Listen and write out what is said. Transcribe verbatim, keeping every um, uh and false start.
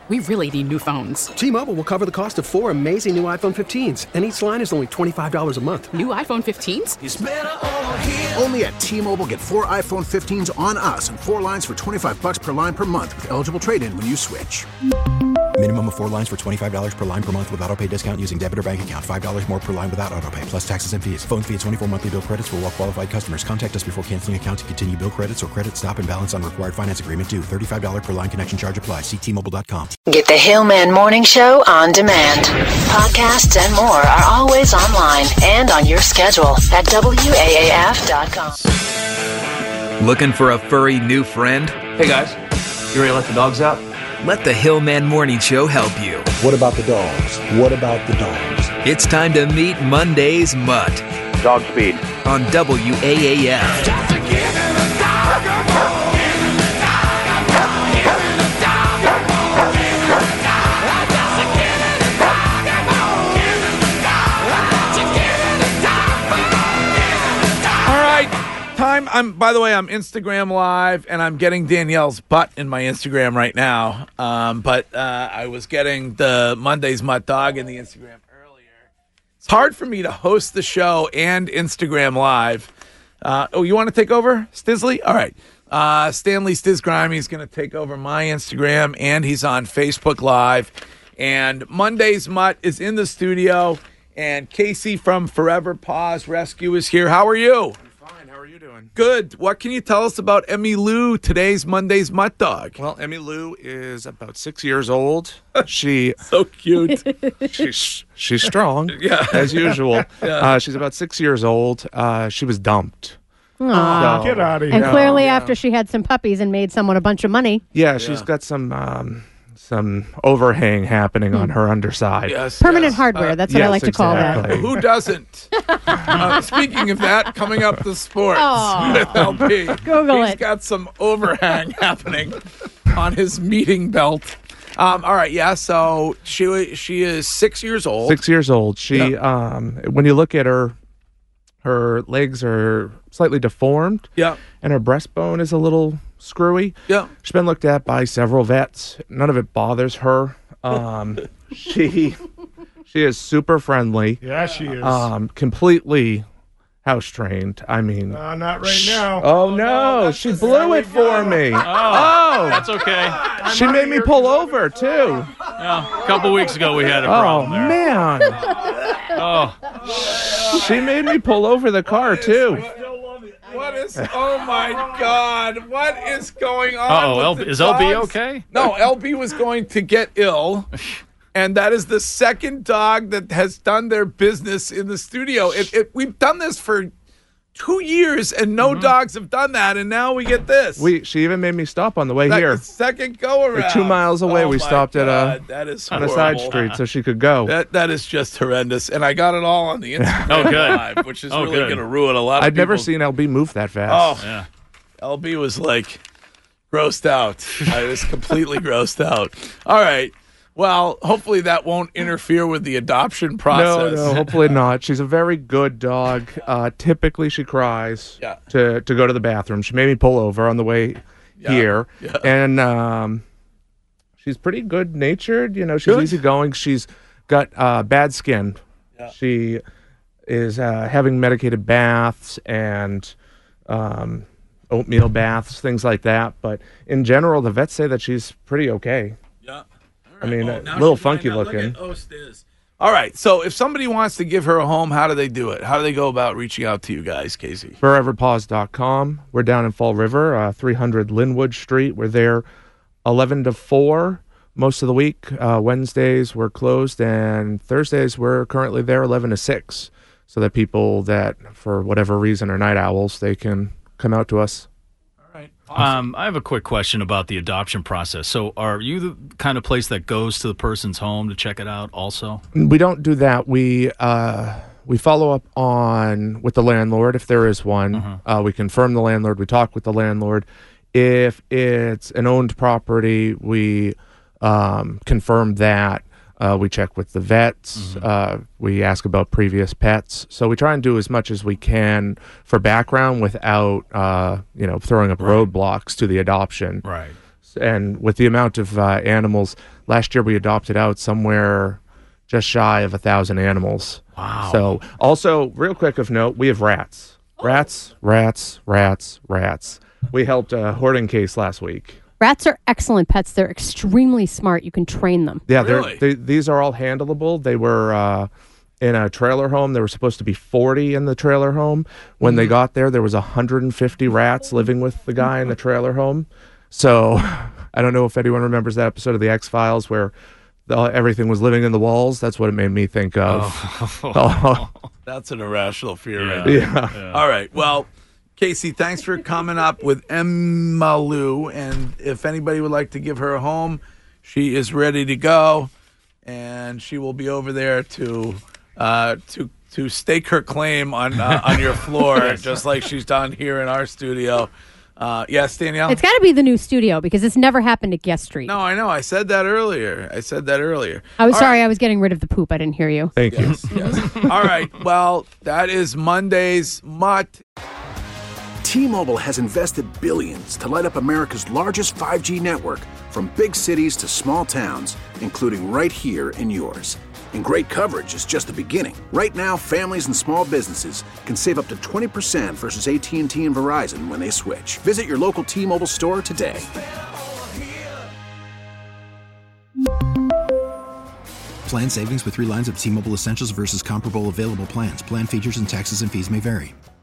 we really need new phones. T-Mobile will cover the cost of four amazing new iPhone fifteens, and each line is only twenty-five dollars a month. New iPhone fifteens? It's better over here. Only at T-Mobile, get four iPhone fifteens on us and four lines for twenty-five dollars per line per month with eligible trade-in when you switch. Minimum of four lines for twenty-five dollars per line per month with autopay discount using debit or bank account. five dollars more per line without autopay, plus taxes and fees. Phone fee at twenty-four monthly bill credits for well-qualified customers. Contact us before canceling account to continue bill credits or credit stop and balance on required finance agreement due. thirty-five dollars per line connection charge applies. See T Mobile dot com. Get the Hillman Morning Show on demand. Podcasts and more are always online and on your schedule at W A A F dot com. Looking for a furry new friend? Hey guys, you ready to let the dogs out? Let the Hillman Morning Show help you. What about the dogs? What about the dogs? It's time to meet Monday's Mutt. Dog speed. On W A A F. Time. I'm. By the way, I'm Instagram Live, and I'm getting Danielle's butt in my Instagram right now. Um, but uh, I was getting the Monday's Mutt Dog in the Instagram earlier. It's hard for me to host the show and Instagram Live. Uh, oh, you want to take over, Stisley? All right. Uh, Stanley Stiz Grimy is going to take over my Instagram, and he's on Facebook Live. And Monday's Mutt is in the studio, and Casey from Forever Paws Rescue is here. How are you? Doing? Good. What can you tell us about Emmy Lou, today's Monday's Mutt Dog? Well, Emmy Lou is about six years old. She so cute. she's she's strong, yeah, as usual. Yeah. Uh, she's about six years old. Uh, she was dumped. Aww. So, Get out of here! And clearly, yeah. after she had some puppies and made someone a bunch of money. Yeah, she's yeah. got some. Um, Some overhang happening on her underside. Yes, Permanent yes. hardware. That's what yes, I like to call exactly. that. Who doesn't? uh, speaking of that, coming up to sports oh. with L P. Google He's it. got some overhang happening on his meeting belt. Um, all right, yeah. So she she is six years old. Six years old. She yep. um, when you look at her, her legs are slightly deformed. Yeah. And her breastbone is a little screwy. Yeah. She's been looked at by several vets. None of it bothers her. Um, she she is super friendly. Yeah, she is. Um, completely house trained. I mean, uh, not right now. Oh no, no she blew it for me. Oh, oh, that's okay. She made me pull over too. Yeah, a couple weeks ago we had a problem oh, there. man. oh, she made me pull over the car too. What is? Oh my God! What is going on? Uh-oh, with L- is dogs? L B okay? No, L B was going to get ill, and that is the second dog that has done their business in the studio. It, it, we've done this for two years, and no mm-hmm. dogs have done that, and now we get this. We she even made me stop on the way Second, here. Second go around. Like two miles away, oh we stopped God, at a that is on horrible. a side street so she could go. That that is just horrendous, and I got it all on the Instagram oh, good. Live, which is oh, really going to ruin a lot of. I'd people. never seen L B move that fast. Oh, yeah. L B was like grossed out. I was completely grossed out. All right. Well, hopefully that won't interfere with the adoption process. No, no, hopefully not. She's a very good dog. Uh, typically, she cries yeah. to, to go to the bathroom. She made me pull over on the way yeah. here. Yeah. And um, she's pretty good-natured. You know, she's good. easygoing. She's got uh, bad skin. Yeah. She is uh, having medicated baths and um, oatmeal baths, things like that. But in general, the vets say that she's pretty okay. Yeah. I mean, oh, a little funky looking. All right. So if somebody wants to give her a home, how do they do it? How do they go about reaching out to you guys, Casey? forever paws dot com. We're down in Fall River, uh, three hundred Linwood Street. We're there eleven to four most of the week. Uh, Wednesdays we're closed, and Thursdays we're currently there eleven to six, so that people that, for whatever reason, are night owls, they can come out to us. Um, I have a quick question about the adoption process. So are you the kind of place that goes to the person's home to check it out also? We don't do that. We uh, we follow up on with the landlord if there is one. Uh-huh. Uh, we confirm the landlord. We talk with the landlord. If it's an owned property, we um, confirm that. Uh, we check with the vets. Mm-hmm. Uh, we ask about previous pets. So we try and do as much as we can for background without, uh, you know, throwing up right. roadblocks to the adoption. Right. And with the amount of uh, animals, last year we adopted out somewhere just shy of a thousand animals. Wow. So also, real quick of note, we have rats. Rats, rats, rats, rats. We helped a hoarding case last week. Rats are excellent pets. They're extremely smart. You can train them. Yeah, Really? they're, they, these are all handleable. They were uh, in a trailer home. There were supposed to be forty in the trailer home. When they got there, there was one hundred fifty rats living with the guy in the trailer home. So I don't know if anyone remembers that episode of The X-Files where the, everything was living in the walls. That's what it made me think of. Oh. That's an irrational fear. Yeah. Right there. Yeah. Yeah. All right. Well, Casey, thanks for coming up with Emma Lou. And if anybody would like to give her a home, she is ready to go. And she will be over there to uh, to to stake her claim on uh, on your floor, just like she's done here in our studio. Uh, yes, Danielle? It's got to be the new studio because it's never happened at Guest Street. No, I know. I said that earlier. I said that earlier. I was All sorry. right. I was getting rid of the poop. I didn't hear you. Thank Yes, yes. All right. Well, that is Monday's Mutt. T-Mobile has invested billions to light up America's largest five G network, from big cities to small towns, including right here in yours. And great coverage is just the beginning. Right now, families and small businesses can save up to twenty percent versus A T and T and Verizon when they switch. Visit your local T-Mobile store today. Plan savings with three lines of T-Mobile Essentials versus comparable available plans. Plan features and taxes and fees may vary.